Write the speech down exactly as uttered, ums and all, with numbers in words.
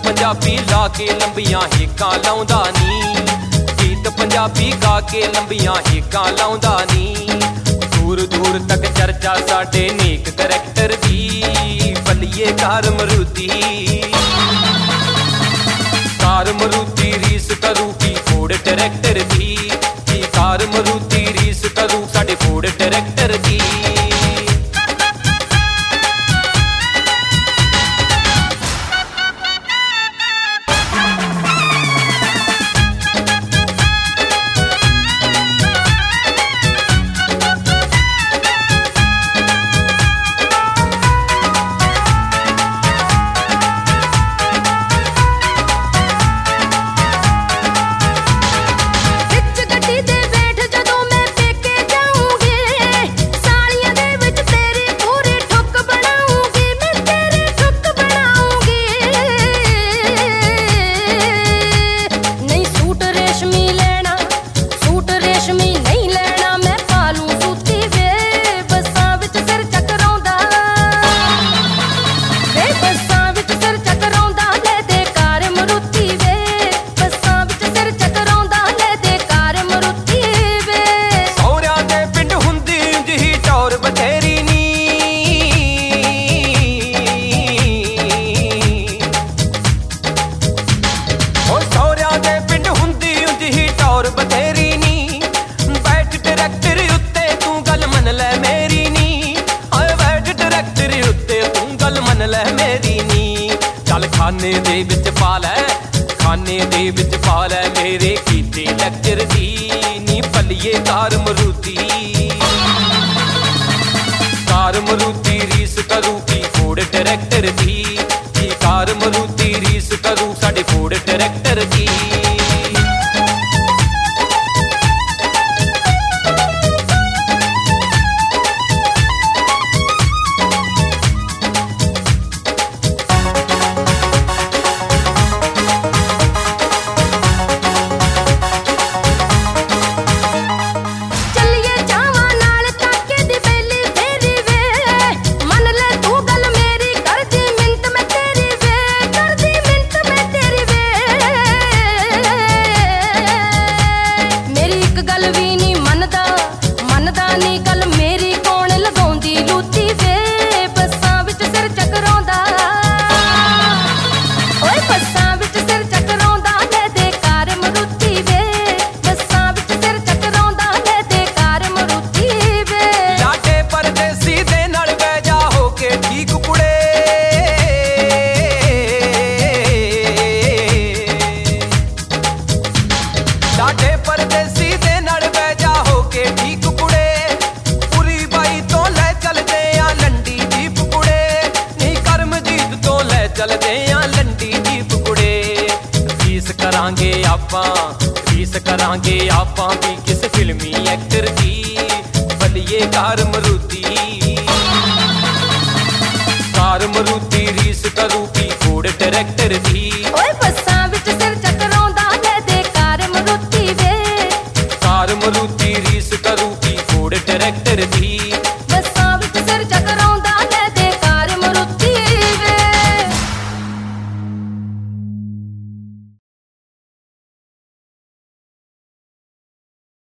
पंजाबी ला के लंबियां हिक्कां लाउंदा नी, गीत पंजाबी गा के लंबियां हिक्कां लाउंदा नी। दूर दूर तक चर्चा साडे नेक करैक्टर दी, बल्लिए कार मरूती कार मरूती रीस करू की फोड़ ट्रैक्टर दी, की कार मरूती रीस करू साडे फोड़ ट्रैक्टर दी। खाने दे विच पा लै खाने दे विच पा लै मेरे कीते लैक्चर दी, नी पल्लिए कार मरूती कार मरूती रीस करू की फोड़ ट्रैक्टर दी, की कार मरूती रीस करू साडे फोड़ ट्रैक्टर दी। करांगे आपां रीस करांगे आपां भी किस फिल्मी एक्टर दी, बल्लिए कार मरूती